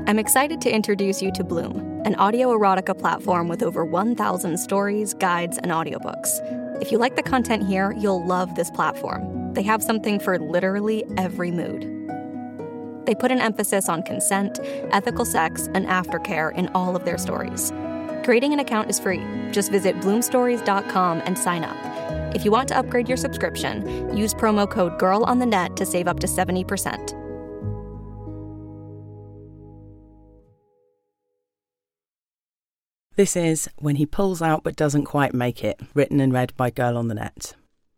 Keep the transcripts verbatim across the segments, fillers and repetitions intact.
I'm excited to introduce you to Bloom, an audio erotica platform with over one thousand stories, guides, and audiobooks. If you like the content here, you'll love this platform. They have something for literally every mood. They put an emphasis on consent, ethical sex, and aftercare in all of their stories. Creating an account is free. Just visit bloom stories dot com and sign up. If you want to upgrade your subscription, use promo code GIRLONTHENET to save up to seventy percent. This is When He Pulls Out But Doesn't Quite Make It, written and read by Girl on the Net.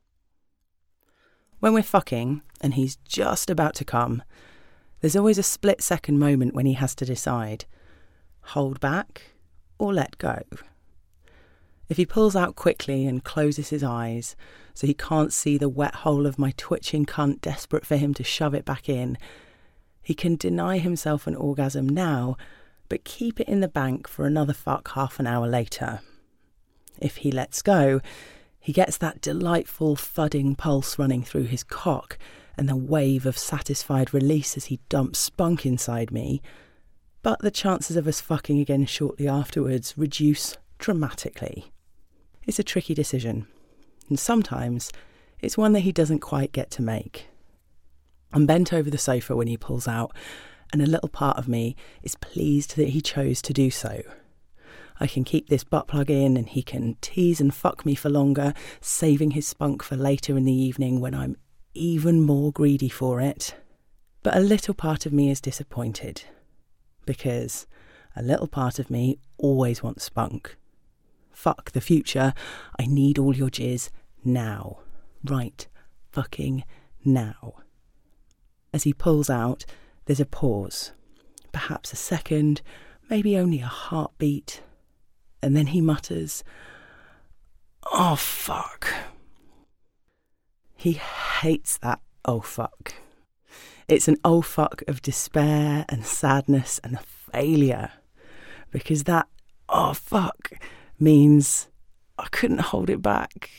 When we're fucking, and he's just about to come, there's always a split-second moment when he has to decide, hold back or let go. If he pulls out quickly and closes his eyes so he can't see the wet hole of my twitching cunt desperate for him to shove it back in, he can deny himself an orgasm now, but keep it in the bank for another fuck half an hour later. If he lets go, he gets that delightful thudding pulse running through his cock and the wave of satisfied release as he dumps spunk inside me, but the chances of us fucking again shortly afterwards reduce dramatically. It's a tricky decision, and sometimes it's one that he doesn't quite get to make. I'm bent over the sofa when he pulls out, and a little part of me is pleased that he chose to do so. I can keep this butt plug in and he can tease and fuck me for longer, saving his spunk for later in the evening when I'm even more greedy for it. But a little part of me is disappointed, because a little part of me always wants spunk. Fuck the future, I need all your jizz now. Right fucking now. As he pulls out, there's a pause, perhaps a second, maybe only a heartbeat, and then he mutters, "Oh fuck." He hates that "oh fuck." It's an oh fuck of despair and sadness and failure, because that "oh fuck" means I couldn't hold it back.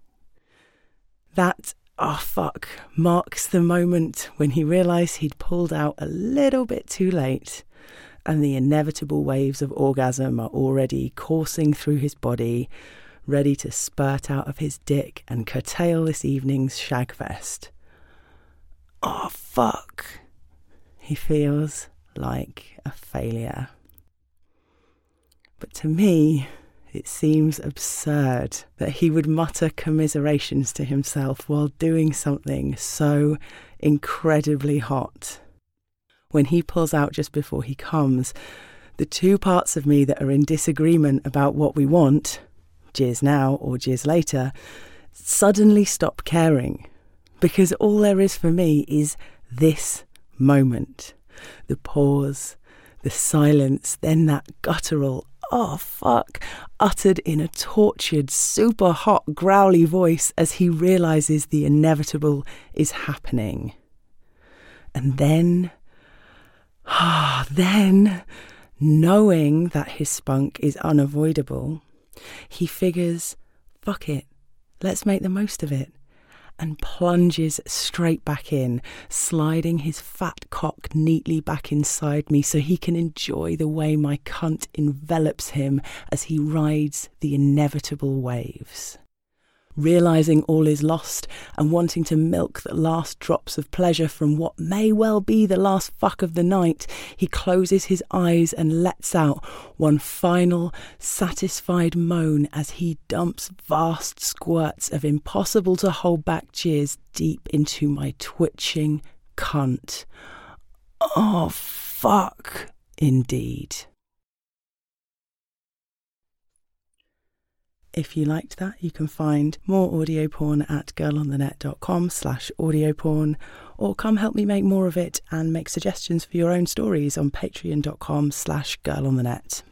That "oh fuck" marks the moment when he realised he'd pulled out a little bit too late, and the inevitable waves of orgasm are already coursing through his body, ready to spurt out of his dick and curtail this evening's shagfest. Oh fuck. He feels like a failure. But to me, it seems absurd that he would mutter commiserations to himself while doing something so incredibly hot. When he pulls out just before he comes, the two parts of me that are in disagreement about what we want, jizz now or jizz later, suddenly stop caring, because all there is for me is this moment. The pause, the silence, then that guttural "oh fuck" uttered in a tortured, super hot, growly voice as he realises the inevitable is happening. And then, ah, then, knowing that his spunk is unavoidable, he figures, fuck it, let's make the most of it, and plunges straight back in, sliding his fat cock neatly back inside me so he can enjoy the way my cunt envelops him as he rides the inevitable waves. Realising all is lost and wanting to milk the last drops of pleasure from what may well be the last fuck of the night, he closes his eyes and lets out one final, satisfied moan as he dumps vast squirts of impossible to hold back jizz deep into my twitching cunt. Oh, fuck, indeed. If you liked that, you can find more audio porn at girlonthenet.com slash audio porn, or come help me make more of it and make suggestions for your own stories on patreon.com slash girlonthenet.